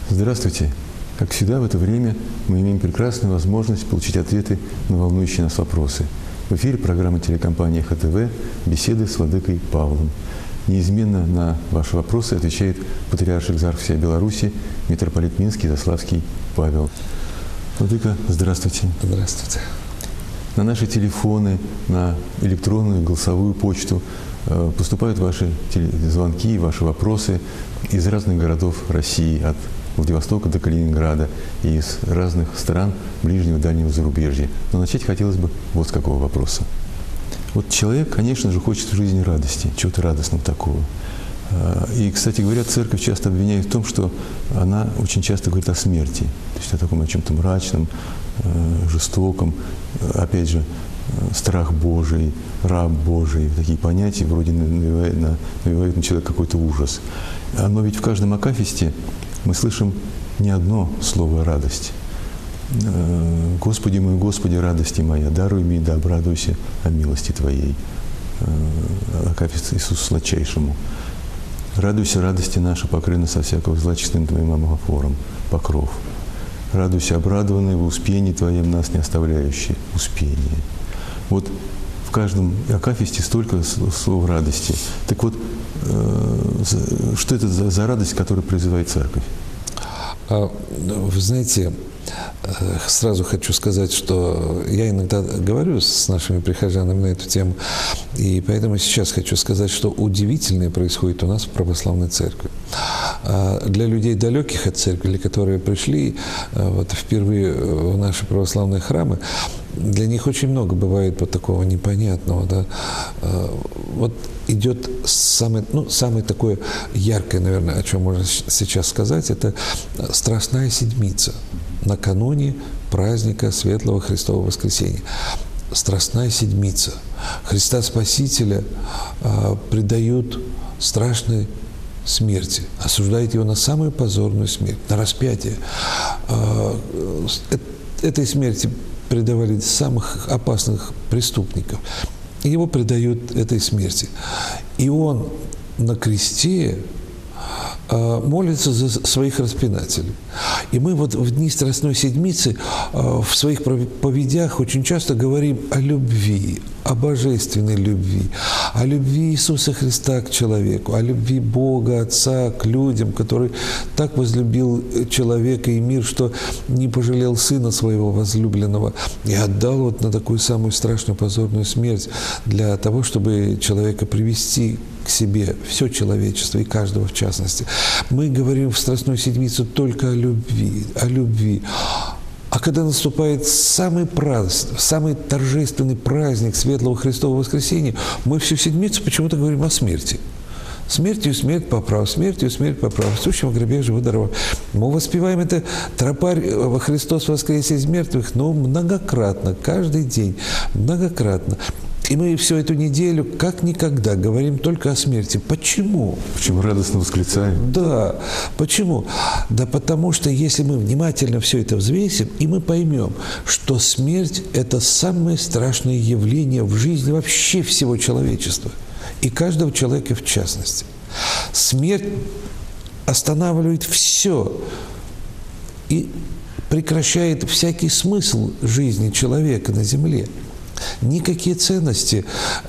Здравствуйте. Как всегда, в это время мы имеем прекрасную возможность получить ответы на волнующие нас вопросы. В эфире программа телекомпании ХТВ «Беседы с владыкой Павлом». Неизменно на ваши вопросы отвечает патриарх Экзарх всей Беларуси, митрополит Минский Заславский Павел. Владыка, здравствуйте. Здравствуйте. На наши телефоны, на электронную голосовую почту поступают ваши звонки, ваши вопросы из разных городов России, от Владивостока до Калининграда и из разных стран ближнего и дальнего зарубежья. Но начать хотелось бы вот с какого вопроса. Вот человек, конечно же, хочет в жизни радости, чего-то радостного такого. И, кстати говоря, церковь часто обвиняет в том, что она очень часто говорит о смерти, то есть о таком, о чем-то мрачном, жестоком, опять же, страх Божий, раб Божий, такие понятия вроде навевают на человека какой-то ужас. Но ведь в каждом акафисте мы слышим не одно слово «радость». «Господи мой, Господи, радости моя, даруй мне, да обрадуйся о милости Твоей». Акафист Иисусу Сладчайшему. «Радуйся, радости наша, покрына со всякого зла чистым Твоим амофором, покров. Радуйся, обрадованный в успении Твоем, нас не оставляющий успение». Вот в каждом акафисте столько слов радости. Так вот, что это за радость, которую призывает церковь? Вы знаете, сразу хочу сказать, что я иногда говорю с нашими прихожанами на эту тему, и поэтому сейчас хочу сказать, что удивительное происходит у нас в православной церкви. Для людей, далеких от церкви, которые пришли вот впервые в наши православные храмы, для них очень много бывает вот такого непонятного. Да? Вот идет самое такое яркое, наверное, о чем можно сейчас сказать, это Страстная Седмица, накануне праздника Светлого Христового Воскресения. Страстная Седмица. Христа Спасителя предают страшной смерти, осуждают его на самую позорную смерть, на распятие. Этой смерти предавали самых опасных преступников. Его предают этой смерти. И он на кресте молится за своих распинателей. И мы вот в дни Страстной Седмицы в своих проповедях очень часто говорим о любви, о божественной любви, о любви Иисуса Христа к человеку, о любви Бога Отца к людям, который так возлюбил человека и мир, что не пожалел Сына Своего возлюбленного и отдал вот на такую самую страшную позорную смерть для того, чтобы человека привести к себе, все человечество и каждого в частности. Мы говорим в Страстную Седмицу только о любви, о любви. А когда наступает самый торжественный праздник Светлого Христового Воскресения, мы всю Седмицу почему-то говорим о смерти. «Смертью смерть поправ, смертью смерть поправ, сущим в гробе живу дарова». Мы воспеваем это «Тропарь во Христос воскресе из мертвых», но многократно, каждый день, многократно. И мы всю эту неделю, как никогда, говорим только о смерти. Почему? Почему радостно восклицаем? Да. Почему? Да потому что если мы внимательно все это взвесим, и мы поймем, что смерть – это самое страшное явление в жизни вообще всего человечества. И каждого человека в частности. Смерть останавливает все и прекращает всякий смысл жизни человека на земле. Никакие ценности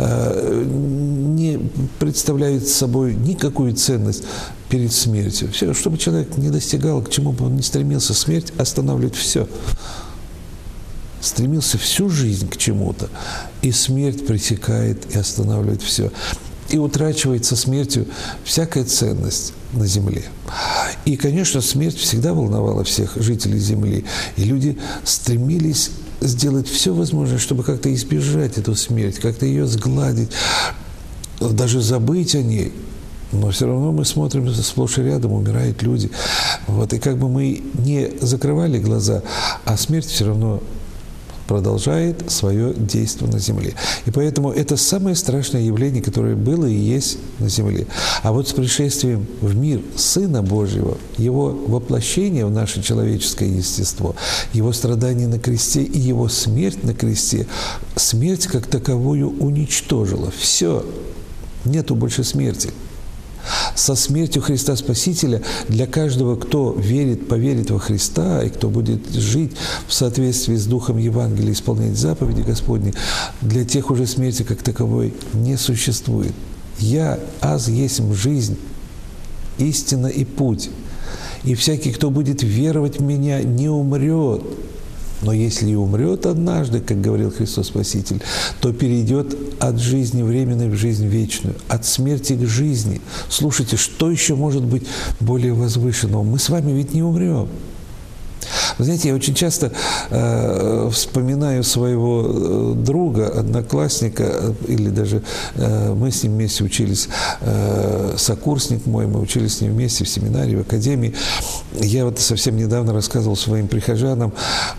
не представляют собой никакую ценность перед смертью. Все, чтобы человек не достигал, к чему бы он ни стремился, смерть останавливает все. Стремился всю жизнь к чему-то, и смерть пресекает и останавливает все. И утрачивается смертью всякая ценность на земле. И, конечно, смерть всегда волновала всех жителей земли, и люди стремились сделать все возможное, чтобы как-то избежать эту смерть, как-то ее сгладить, даже забыть о ней. Но все равно мы смотрим, сплошь и рядом умирают люди. Вот, и как бы мы не закрывали глаза, а смерть все равно продолжает свое действие на земле. И поэтому это самое страшное явление, которое было и есть на земле. А вот с пришествием в мир Сына Божьего, Его воплощение в наше человеческое естество, Его страдания на кресте и Его смерть на кресте, смерть как таковую уничтожила. Все. Нету больше смерти. Со смертью Христа Спасителя для каждого, кто верит, поверит во Христа и кто будет жить в соответствии с Духом Евангелия, исполнять заповеди Господни, для тех уже смерти как таковой не существует. «Я, аз есмь жизнь, истина и путь, и всякий, кто будет веровать в Меня, не умрет. Но если и умрет однажды, как говорил Христос Спаситель, то перейдет от жизни временной в жизнь вечную, от смерти к жизни». Слушайте, что еще может быть более возвышенного? Мы с вами ведь не умрем. Вы знаете, я очень часто вспоминаю своего друга, одноклассника, или даже мы с ним вместе учились, сокурсник мой, мы учились с ним вместе в семинарии, в академии. Я вот совсем недавно рассказывал своим прихожанам,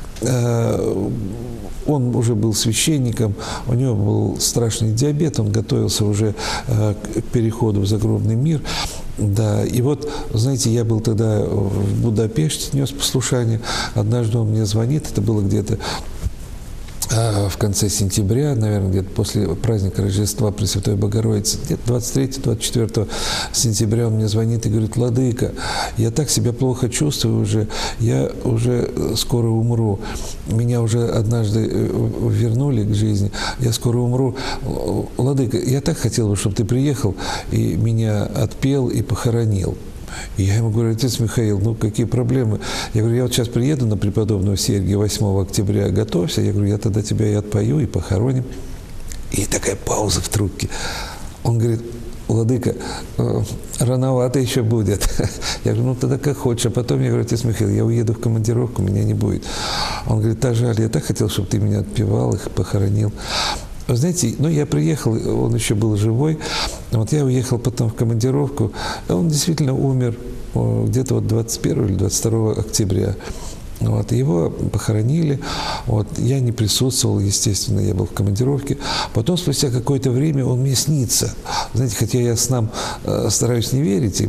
он уже был священником, у него был страшный диабет, он готовился уже к переходу в загробный мир. Да, и вот, знаете, я был тогда в Будапеште, нес послушание. Однажды он мне звонит, это было где-то в конце сентября, наверное, где-то после праздника Рождества Пресвятой Богородицы, где-то 23-24 сентября он мне звонит и говорит: «Владыка, я так себя плохо чувствую уже, я уже скоро умру. Меня уже однажды вернули к жизни, я скоро умру. Владыка, я так хотел бы, чтобы ты приехал и меня отпел и похоронил». И я ему говорю: «Отец Михаил, ну какие проблемы?» Я говорю: «Я вот сейчас приеду на преподобного Сергия 8 октября, готовься». Я говорю: «Я тогда тебя и отпою, и похороним». И такая пауза в трубке. Он говорит: «Владыка, рановато еще будет». Я говорю: «Ну тогда как хочешь». А потом я говорю: «Отец Михаил, я уеду в командировку, меня не будет». Он говорит: «Да жаль, я так хотел, чтобы ты меня отпевал, их похоронил». Вы знаете, ну, я приехал, он еще был живой, вот я уехал потом в командировку, он действительно умер где-то вот 21 или 22 октября. Вот, его похоронили, вот, я не присутствовал, естественно, я был в командировке. Потом, спустя какое-то время, он мне снится. Знаете, хотя я снам стараюсь не верить,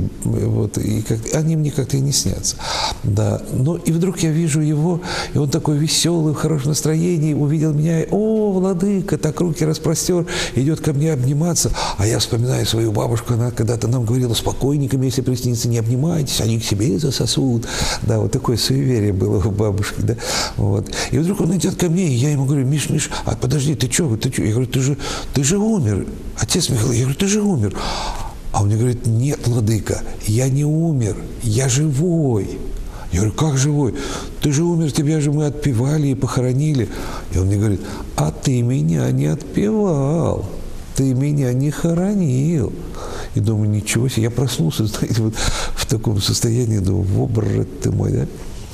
они мне как-то и не снятся. Да. Но и вдруг я вижу его, и он такой веселый, в хорошем настроении, увидел меня: «О, владыка!» Так руки распростер, идет ко мне обниматься. А я вспоминаю свою бабушку, она когда-то нам говорила: «Спокойникам, если приснится, не обнимайтесь, они к себе засосут». Да, вот такое суеверие было у бабушки, да, вот. И вдруг он идет ко мне, и я ему говорю: «Миш, а подожди, ты что? Я говорю: ты же умер, отец Михаил». Я говорю: «Ты же умер». А он мне говорит: «Нет, владыка, я не умер, я живой». Я говорю: «Как живой? Ты же умер, тебя же мы отпевали и похоронили». И он мне говорит: «А ты меня не отпевал, ты меня не хоронил». И думаю: ничего себе, я проснулся, знаете, вот в таком состоянии, думаю: во, брат ты мой, да?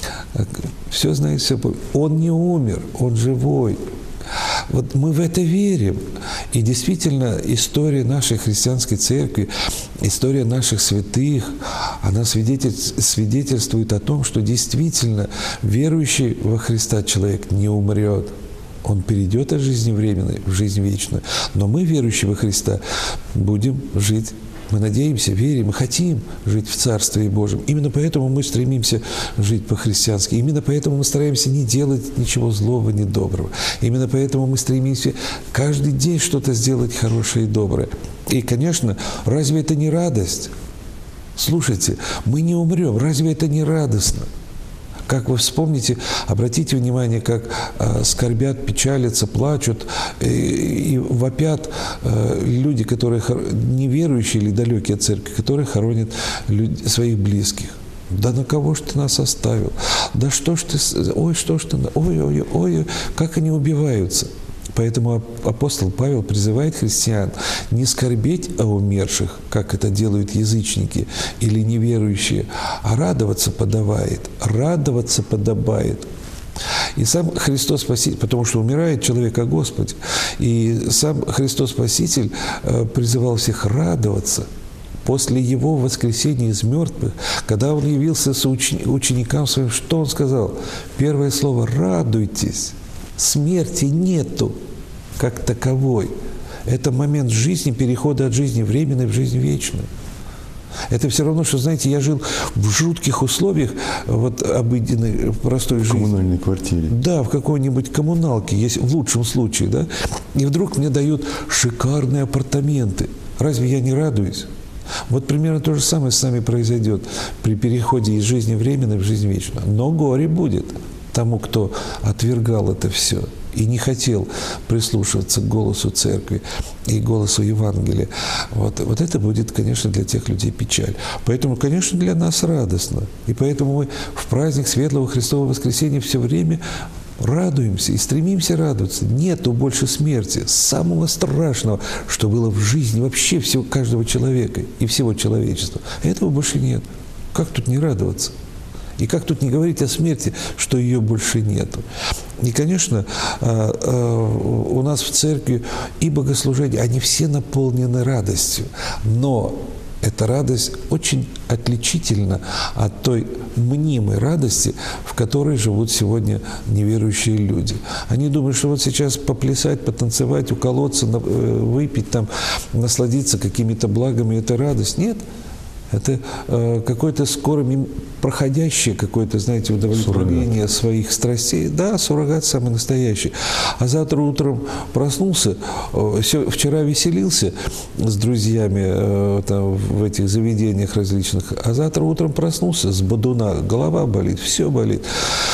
Все знает, все помнит. Он не умер, он живой. Вот мы в это верим. И действительно, история нашей христианской церкви, история наших святых, она свидетельствует о том, что действительно верующий во Христа человек не умрет. Он перейдет от жизни временной в жизнь вечную. Но мы, верующие во Христа, будем жить. Мы надеемся, верим, мы хотим жить в Царстве Божьем. Именно поэтому мы стремимся жить по-христиански. Именно поэтому мы стараемся не делать ничего злого, ни доброго. Именно поэтому мы стремимся каждый день что-то сделать хорошее и доброе. И, конечно, разве это не радость? Слушайте, мы не умрем. Разве это не радостно? Как вы вспомните, обратите внимание, как скорбят, печалятся, плачут и вопят люди, которые неверующие или далекие от церкви, которые хоронят своих близких. Да на кого ж ты нас оставил? Да что ж ты, ой, что ж ты, ой, как они убиваются. Поэтому апостол Павел призывает христиан не скорбеть о умерших, как это делают язычники или неверующие, а радоваться подобает. И сам Христос Спаситель, потому что умирает человек о Господе, и сам Христос Спаситель призывал всех радоваться. После Его воскресения из мертвых, когда Он явился ученикам своим, что Он сказал? Первое слово: «Радуйтесь». Смерти нету как таковой. Это момент жизни, перехода от жизни временной в жизнь вечную. Это все равно, что, знаете, я жил в жутких условиях, вот обыденной, простой жизни. В коммунальной квартире. Да, в какой-нибудь коммуналке, есть, в лучшем случае, да. И вдруг мне дают шикарные апартаменты. Разве я не радуюсь? Вот примерно то же самое с нами произойдет при переходе из жизни временной в жизнь вечную. Но горе будет тому, кто отвергал это все и не хотел прислушиваться к голосу Церкви и голосу Евангелия. Вот это будет, конечно, для тех людей печаль. Поэтому, конечно, для нас радостно. И поэтому мы в праздник Светлого Христового Воскресения все время радуемся и стремимся радоваться. Нету больше смерти, самого страшного, что было в жизни вообще всего, каждого человека и всего человечества. Этого больше нет. Как тут не радоваться? И как тут не говорить о смерти, что ее больше нету? И, конечно, у нас в церкви и богослужения, они все наполнены радостью. Но эта радость очень отличительна от той мнимой радости, в которой живут сегодня неверующие люди. Они думают, что вот сейчас поплясать, потанцевать, уколоться, выпить, там, насладиться какими-то благами – это радость. Нет. Это какое-то скоро проходящее какое-то, знаете, удовлетворение своих страстей. Да, суррогат самый настоящий. А завтра утром проснулся, вчера веселился с друзьями там, в этих заведениях различных, а завтра утром проснулся с бодуна, голова болит, все болит.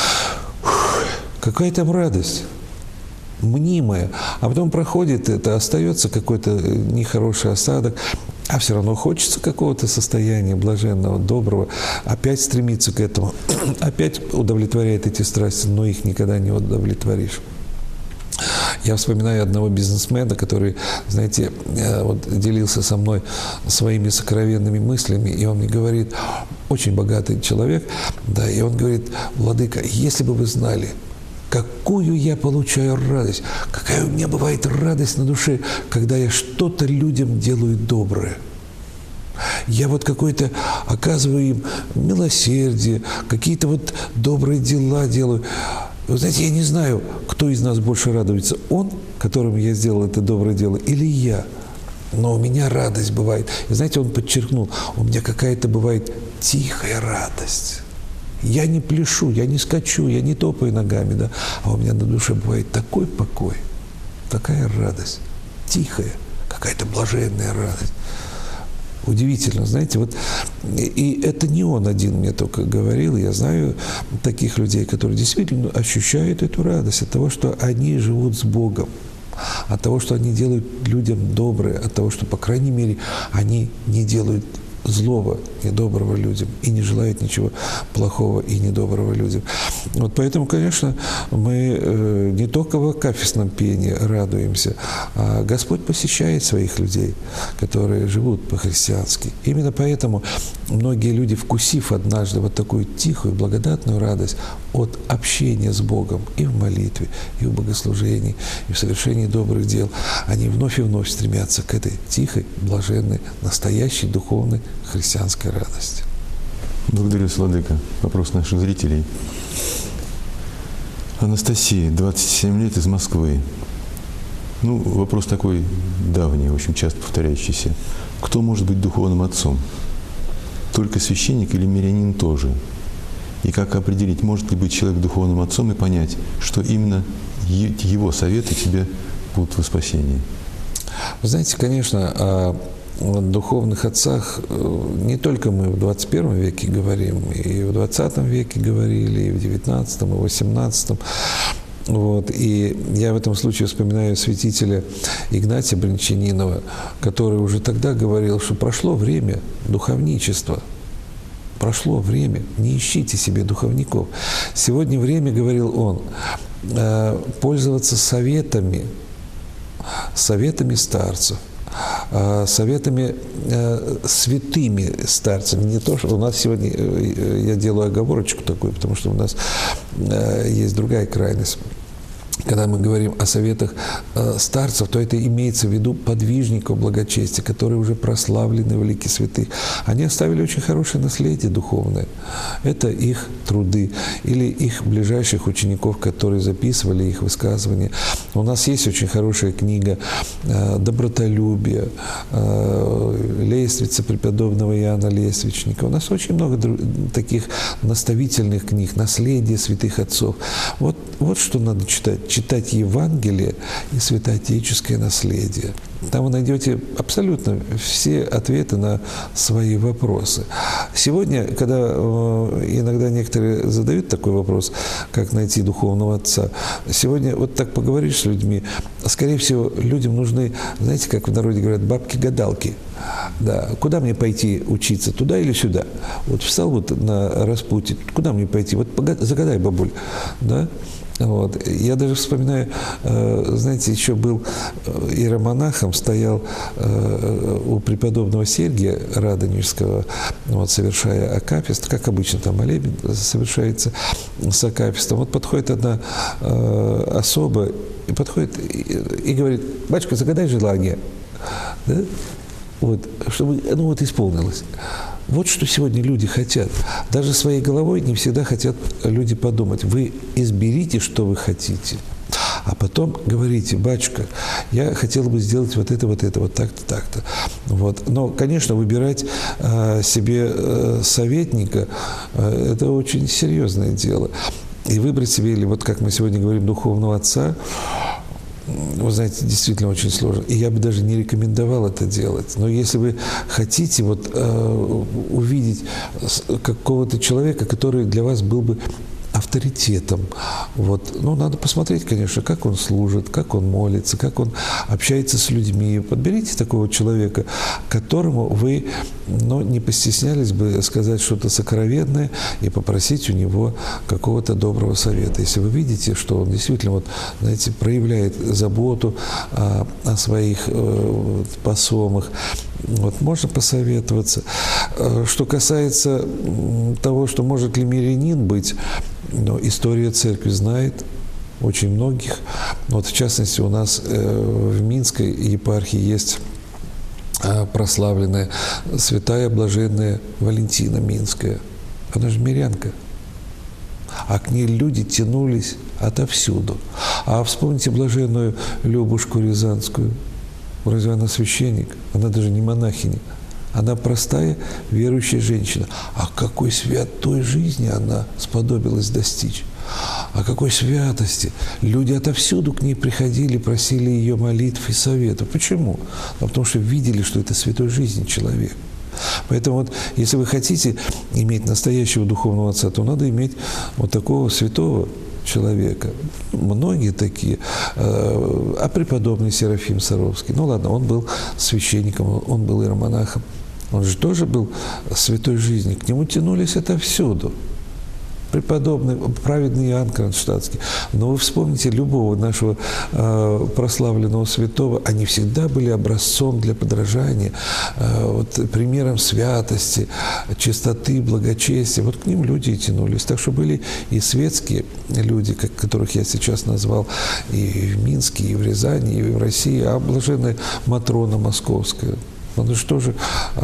Какая там радость? Мнимая. А потом проходит это, остается какой-то нехороший осадок, а все равно хочется какого-то состояния блаженного, доброго, опять стремиться к этому, опять удовлетворяет эти страсти, но их никогда не удовлетворишь. Я вспоминаю одного бизнесмена, который, знаете, вот делился со мной своими сокровенными мыслями, и он мне говорит, очень богатый человек, да, и он говорит: «Владыка, если бы вы знали, какую я получаю радость, какая у меня бывает радость на душе, когда я что-то людям делаю доброе. Я вот какое-то оказываю им милосердие, какие-то вот добрые дела делаю. Вы знаете, я не знаю, кто из нас больше радуется, он, которому я сделал это доброе дело, или я. Но у меня радость бывает». И знаете, он подчеркнул, у меня какая-то бывает тихая радость. Я не пляшу, я не скачу, я не топаю ногами, да, а у меня на душе бывает такой покой, такая радость, тихая, какая-то блаженная радость. Удивительно, знаете, вот, и это не он один мне только говорил, я знаю таких людей, которые действительно ощущают эту радость от того, что они живут с Богом, от того, что они делают людям доброе, от того, что, по крайней мере, они не делают злого, недоброго людям и не желают ничего плохого и недоброго людям. Вот поэтому, конечно, мы не только в акафистном пении радуемся, а Господь посещает своих людей, которые живут по-христиански. Именно поэтому многие люди, вкусив однажды вот такую тихую, благодатную радость от общения с Богом и в молитве, и в богослужении, и в совершении добрых дел, они вновь и вновь стремятся к этой тихой, блаженной, настоящей, духовной христианской радости. Благодарю, Владыка. Вопрос наших зрителей. Анастасия, 27 лет, из Москвы. Ну, вопрос такой давний, в общем, часто повторяющийся. Кто может быть духовным отцом? Только священник или мирянин тоже? И как определить, может ли быть человек духовным отцом и понять, что именно его советы тебе будут во спасении? Вы знаете, конечно, о духовных отцах не только мы в 21 веке говорим, и в 20 веке говорили, и в 19, и в 18. Вот. И я в этом случае вспоминаю святителя Игнатия Брянчанинова, который уже тогда говорил, что прошло время духовничества. Прошло время, не ищите себе духовников. Сегодня время, говорил он, пользоваться советами старцев, советами святыми старцами. Не то, что у нас сегодня, я делаю оговорочку такую, потому что у нас есть другая крайность. Когда мы говорим о советах старцев, то это имеется в виду подвижников благочестия, которые уже прославлены в лике святых. Они оставили очень хорошее наследие духовное. Это их труды или их ближайших учеников, которые записывали их высказывания. У нас есть очень хорошая книга «Добротолюбие», «Лествица» преподобного Иоанна Лествичника. У нас очень много таких наставительных книг, наследие святых отцов. Вот что надо читать. читать Евангелие и святоотеческое наследие. Там вы найдете абсолютно все ответы на свои вопросы. Сегодня, когда иногда некоторые задают такой вопрос, как найти духовного отца, сегодня вот так поговоришь с людьми, скорее всего, людям нужны, знаете, как в народе говорят, бабки-гадалки. Да, куда мне пойти учиться, туда или сюда? Вот встал вот на распутье, куда мне пойти? Вот загадай, бабуль, да? Вот. Я даже вспоминаю, знаете, еще был иеромонахом, стоял у преподобного Сергия Радонежского, вот, совершая акафист, как обычно там молебен совершается с акафистом. Вот подходит одна особа, и подходит и говорит: батюшка, загадай желание, да? Вот, чтобы оно вот исполнилось. Вот что сегодня люди хотят. Даже своей головой не всегда хотят люди подумать. Вы изберите, что вы хотите, а потом говорите: батюшка, я хотел бы сделать вот это, вот так-то, так-то. Вот. Но, конечно, выбирать себе советника это очень серьезное дело. И выбрать себе, или вот как мы сегодня говорим, духовного отца, вы знаете, действительно очень сложно. И я бы даже не рекомендовал это делать. Но если вы хотите вот, увидеть какого-то человека, который для вас был бы авторитетом, вот, ну, надо посмотреть, конечно, как он служит, как он молится, как он общается с людьми. Подберите такого человека, которому вы, ну, не постеснялись бы сказать что-то сокровенное и попросить у него какого-то доброго совета. Если вы видите, что он действительно, вот, знаете, проявляет заботу о своих посомах, вот, можно посоветоваться. Что касается того, что может ли мирянин быть, но история церкви знает очень многих. Вот, в частности, у нас в Минской епархии есть прославленная святая блаженная Валентина Минская. Она же мирянка. А к ней люди тянулись отовсюду. А вспомните блаженную Любушку Рязанскую. Разве она священник? Она даже не монахиня. Она простая верующая женщина. А какой святой жизни она сподобилась достичь? О какой святости! Люди отовсюду к ней приходили, просили ее молитв и советов. Почему? Потому что видели, что это святой жизни человек. Поэтому вот, если вы хотите иметь настоящего духовного отца, то надо иметь вот такого святого человека. Многие такие. А преподобный Серафим Саровский, ну ладно, он был священником, он был иеромонахом. Он же тоже был святой жизни. К нему тянулись отовсюду. Преподобный, праведный Иоанн Кронштадтский. Но вы вспомните любого нашего прославленного святого, они всегда были образцом для подражания, вот, примером святости, чистоты, благочестия. Вот к ним люди и тянулись. Так что были и светские люди, которых я сейчас назвал, и в Минске, и в Рязани, и в России, а блаженная Матрона Московская. Ну что же,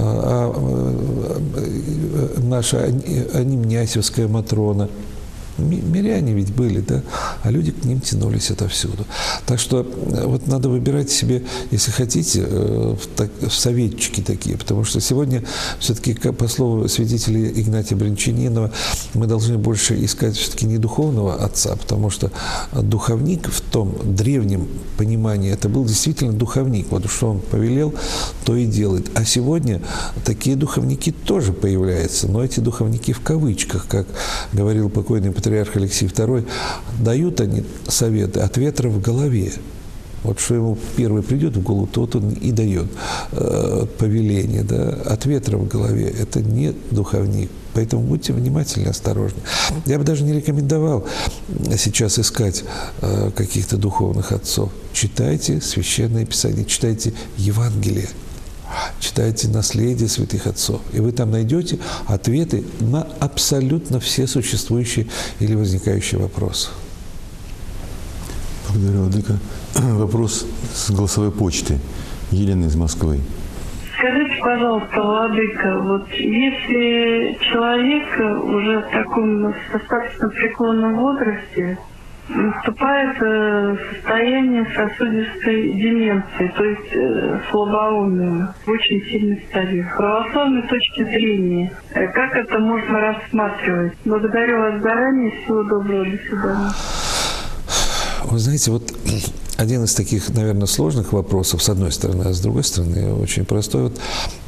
наша Анимнясевская Матрона, миряне ведь были, да, а люди к ним тянулись отовсюду. Так что вот надо выбирать себе, если хотите, в советчики такие, потому что сегодня все-таки, по слову святителя Игнатия Брянчанинова, мы должны больше искать все-таки не духовного отца, потому что духовник в том древнем понимании, это был действительно духовник. Вот что он повелел, то и делает. А сегодня такие духовники тоже появляются, но эти духовники в кавычках, как говорил покойный патриарх Алексий II, дают они советы от ветра в голове. Вот что ему первый придет в голову, то вот он и дает повеление, да, от ветра в голове. Это не духовник. Поэтому будьте внимательны, осторожны. Я бы даже не рекомендовал сейчас искать каких-то духовных отцов. Читайте Священное Писание, читайте Евангелие, читайте наследие святых отцов, и вы там найдете ответы на абсолютно все существующие или возникающие вопросы. Благодарю, Владыка. Вопрос с голосовой почты. Елена из Москвы. Скажите, пожалуйста, Владыка, вот если человек уже в таком достаточно преклонном возрасте наступает состояние сосудистой деменции, то есть слабоумия, в очень сильной стадии. С православной точки зрения, как это можно рассматривать? Благодарю вас заранее. Всего доброго. До свидания. Вы знаете, вот один из таких, наверное, сложных вопросов, с одной стороны, а с другой стороны, очень простой. Вот,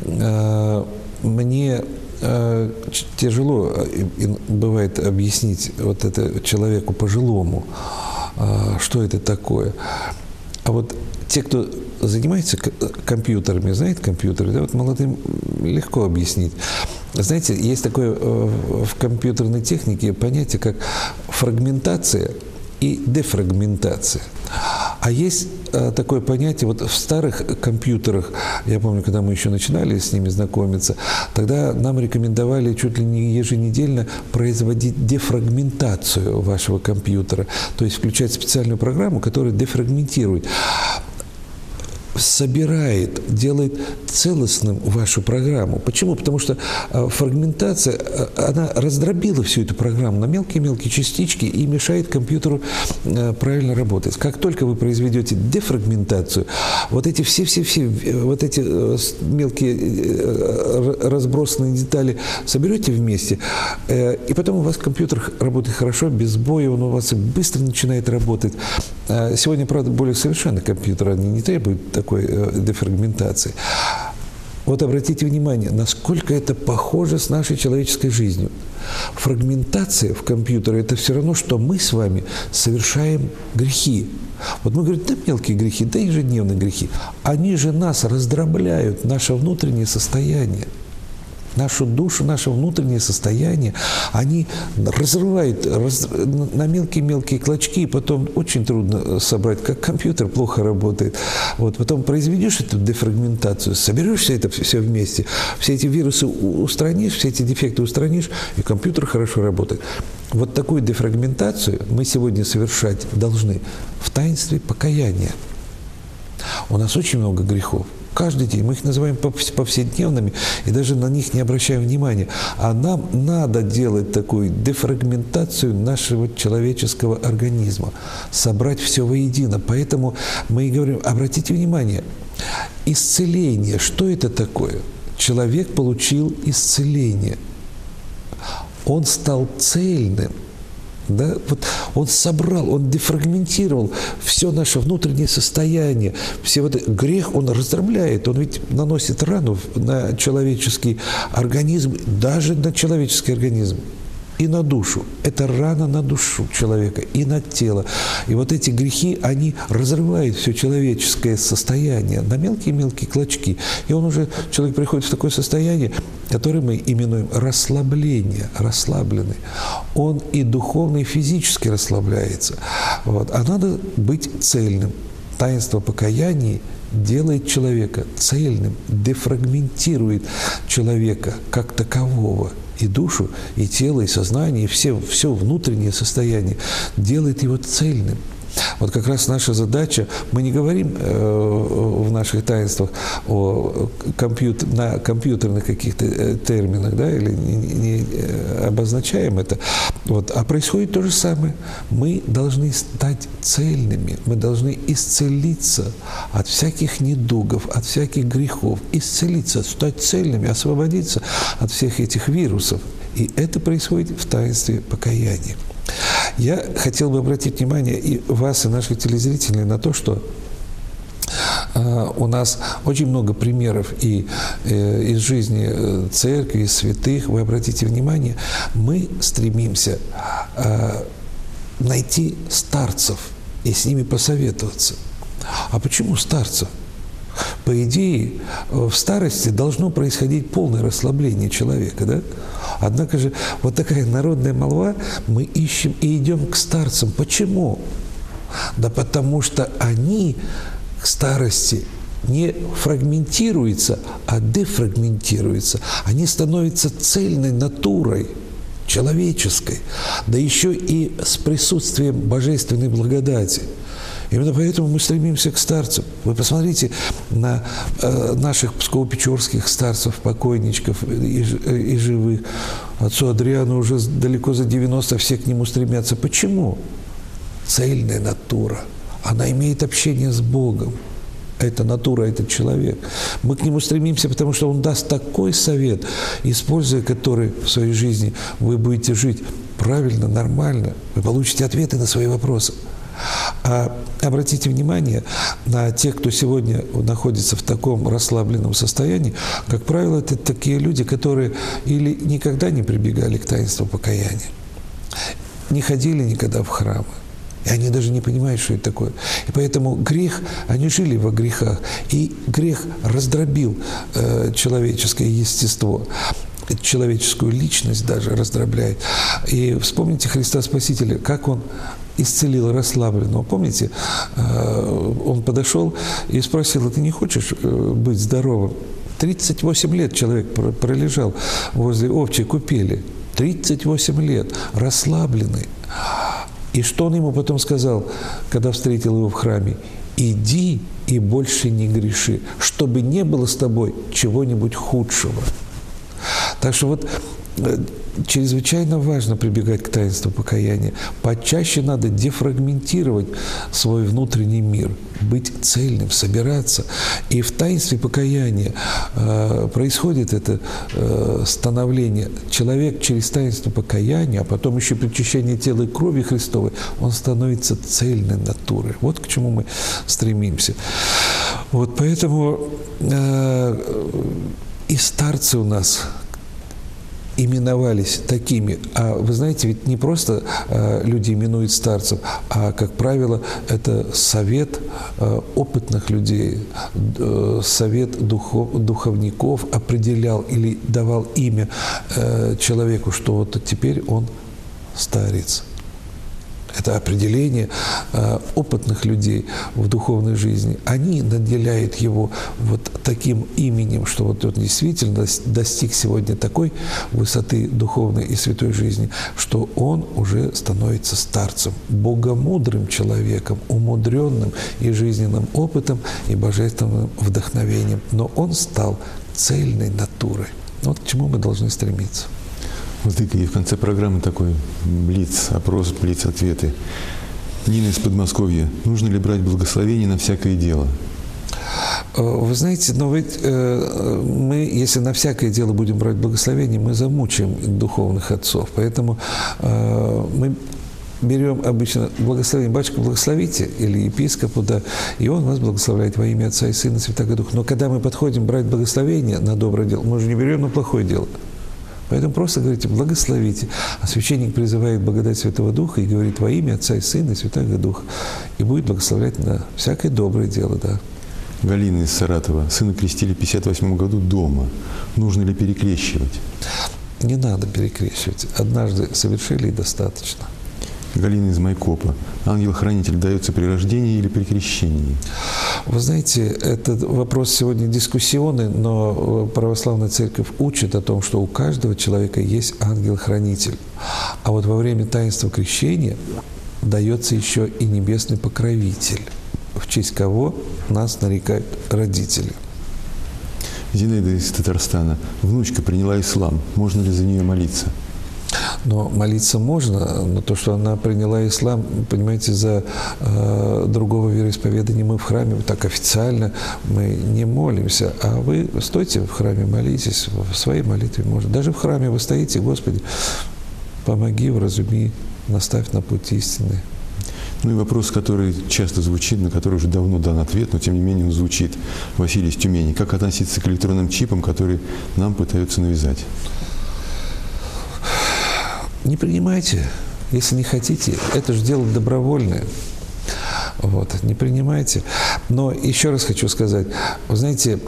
мне тяжело бывает объяснить вот это человеку пожилому, что это такое. А вот те, кто занимается компьютерами, знает компьютеры, да, вот молодым легко объяснить. Знаете, есть такое в компьютерной технике понятие, как фрагментация и дефрагментация. А есть такое понятие, вот в старых компьютерах, я помню, когда мы еще начинали с ними знакомиться, тогда нам рекомендовали чуть ли не еженедельно производить дефрагментацию вашего компьютера, то есть включать специальную программу, которая дефрагментирует, собирает, делает целостным вашу программу. Почему? Потому что фрагментация, она раздробила всю эту программу на мелкие-мелкие частички и мешает компьютеру правильно работать. Как только вы произведете дефрагментацию, вот эти все вот эти мелкие разбросанные детали соберете вместе, и потом у вас компьютер работает хорошо, без сбоя, он у вас быстро начинает работать. Сегодня, правда, более совершенные компьютеры, они не требуют такой дефрагментации. Вот обратите внимание, насколько это похоже с нашей человеческой жизнью. Фрагментация в компьютере – это все равно, что мы с вами совершаем грехи. Вот мы говорим, да мелкие грехи, да ежедневные грехи. Они же нас раздробляют, наше внутреннее состояние. Нашу душу, наше внутреннее состояние, они разрывают на мелкие-мелкие клочки, и потом очень трудно собрать, как компьютер плохо работает. Вот, потом произведешь эту дефрагментацию, соберешь все это все вместе, все эти вирусы устранишь, все эти дефекты устранишь, и компьютер хорошо работает. Вот такую дефрагментацию мы сегодня совершать должны в таинстве покаяния. У нас очень много грехов. Каждый день. Мы их называем повседневными и даже на них не обращаем внимания. А нам надо делать такую дефрагментацию нашего человеческого организма, собрать все воедино. Поэтому мы и говорим, обратите внимание, исцеление, что это такое? Человек получил исцеление. Он стал цельным. Да? Вот он собрал, он дефрагментировал все наше внутреннее состояние. Все вот грех он раздробляет, он ведь наносит рану на человеческий организм, даже на человеческий организм. И на душу. Это рана на душу человека и на тело. И вот эти грехи, они разрывают все человеческое состояние на мелкие-мелкие клочки. И он уже, человек приходит в такое состояние, которое мы именуем расслабление, расслабленный. Он и духовно, и физически расслабляется. Вот. А надо быть цельным. Таинство покаяния делает человека цельным, дефрагментирует человека как такового. И душу, и тело, и сознание, и все внутреннее состояние делает его цельным. Вот как раз наша задача, мы не говорим в наших таинствах на компьютерных каких-то терминах, да, или не обозначаем это, вот, а происходит то же самое. Мы должны стать цельными, мы должны исцелиться от всяких недугов, от всяких грехов, исцелиться, стать цельными, освободиться от всех этих вирусов. И это происходит в таинстве покаяния. Я хотел бы обратить внимание и вас, и наших телезрителей на то, что у нас очень много примеров и из жизни церкви, из святых. Вы обратите внимание, мы стремимся найти старцев и с ними посоветоваться. А почему старцев? По идее, в старости должно происходить полное расслабление человека, да? Однако же вот такая народная молва, мы ищем и идем к старцам. Почему? Да потому что они к старости не фрагментируются, а дефрагментируются. Они становятся цельной натурой, человеческой, да еще и с присутствием божественной благодати. Именно поэтому мы стремимся к старцам. Вы посмотрите на наших псково-печорских старцев, покойничков и живых. Отцу Адриану уже далеко за 90, все к нему стремятся. Почему? Цельная натура. Она имеет общение с Богом. Эта натура, этот человек. Мы к нему стремимся, потому что он даст такой совет, используя который в своей жизни вы будете жить правильно, нормально. Вы получите ответы на свои вопросы. А обратите внимание на тех, кто сегодня находится в таком расслабленном состоянии. Как правило, это такие люди, которые или никогда не прибегали к таинству покаяния, не ходили никогда в храмы. И они даже не понимают, что это такое. И поэтому грех, они жили во грехах. И грех раздробил человеческое естество. Человеческую личность даже раздробляет. И вспомните Христа Спасителя, как Он исцелил расслабленного. Помните, Он подошел и спросил: ты не хочешь быть здоровым? 38 лет человек пролежал возле овчей купели. 38 лет, расслабленный. И что он ему потом сказал, когда встретил его в храме? «Иди и больше не греши, чтобы не было с тобой чего-нибудь худшего». Так что вот чрезвычайно важно прибегать к таинству покаяния. Почаще надо дефрагментировать свой внутренний мир, быть цельным, собираться. И в таинстве покаяния происходит это становление. Человек через таинство покаяния, а потом еще причащение тела и крови Христовой, он становится цельной натурой. Вот к чему мы стремимся. Вот поэтому и старцы у нас именовались такими. А вы знаете, ведь не просто люди именуют старцев, а, как правило, это совет опытных людей, совет духовников определял или давал имя человеку, что вот теперь он старец. Это определение опытных людей в духовной жизни. Они наделяют его вот таким именем, что вот он действительно достиг сегодня такой высоты духовной и святой жизни, что он уже становится старцем, богомудрым человеком, умудренным и жизненным опытом, и божественным вдохновением. Но он стал цельной натурой. Вот к чему мы должны стремиться. Владыка, и в конце программы такой блиц-опрос, блиц-ответы. Нина из Подмосковья. Нужно ли брать благословение на всякое дело? Вы знаете, но ведь мы, если на всякое дело будем брать благословение, мы замучаем духовных отцов. Поэтому мы берем обычно благословение. Батюшка, благословите, или епископу, да, и он нас благословляет во имя Отца и Сына и Святаго Духа. Но когда мы подходим брать благословение на доброе дело, мы же не берем на плохое дело. Поэтому просто говорите «благословите». А священник призывает благодать Святого Духа и говорит во имя Отца и Сына и Святаго Духа. И будет благословлять на всякое доброе дело, да. Галина из Саратова. Сына крестили в 1958 году дома. Нужно ли перекрещивать? Не надо перекрещивать. Однажды совершили и достаточно. Галина из Майкопа. Ангел-хранитель дается при рождении или при крещении? Вы знаете, этот вопрос сегодня дискуссионный, но православная церковь учит о том, что у каждого человека есть ангел-хранитель. А вот во время таинства крещения дается еще и небесный покровитель, в честь кого нас нарекают родители. Зинаида из Татарстана. Внучка приняла ислам. Можно ли за нее молиться? Но молиться можно, но то, что она приняла ислам, понимаете, за другого вероисповедания мы в храме так официально мы не молимся. А вы стойте в храме, молитесь, в своей молитве можно. Даже в храме вы стоите: Господи, помоги, вразуми, наставь на путь истины. Ну и вопрос, который часто звучит, на который уже давно дан ответ, но тем не менее он звучит. Василий из Тюмени. Как относиться к электронным чипам, которые нам пытаются навязать? Не принимайте, если не хотите. Это же дело добровольное. Вот, не принимайте. Но еще раз хочу сказать, вы знаете,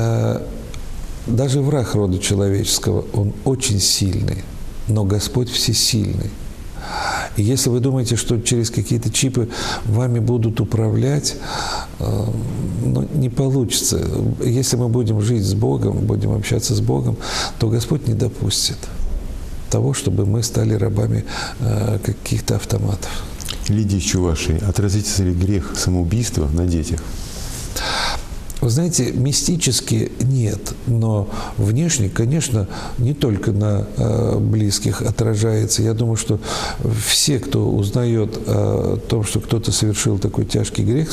даже враг рода человеческого, он очень сильный, но Господь всесильный. И если вы думаете, что через какие-то чипы вами будут управлять, ну, не получится. Если мы будем жить с Богом, будем общаться с Богом, то Господь не допустит того, чтобы мы стали рабами каких-то автоматов. Лидия из Чувашии. Отразится ли грех самоубийства на детях? Вы знаете, мистически нет, но внешне, конечно, не только на близких отражается. Я думаю, что все, кто узнает о том, что кто-то совершил такой тяжкий грех,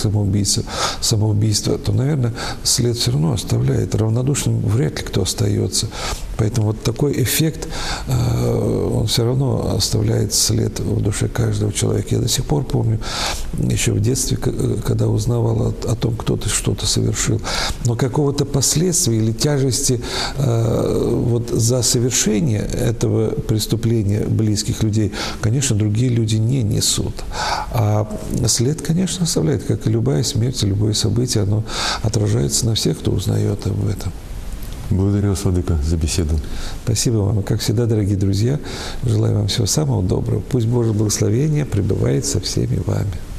самоубийство, то, наверное, след все равно оставляет. Равнодушным вряд ли кто остается. Поэтому вот такой эффект, он все равно оставляет след в душе каждого человека. Я до сих пор помню, еще в детстве, когда узнавал о том, кто-то что-то совершил, но какого-то последствия или тяжести вот за совершение этого преступления близких людей, конечно, другие люди не несут. А след, конечно, оставляет, как и любая смерть, любое событие, оно отражается на всех, кто узнает об этом. Благодарю вас, владыка, за беседу. Спасибо вам. И, как всегда, дорогие друзья, желаю вам всего самого доброго. Пусть Божье благословение пребывает со всеми вами.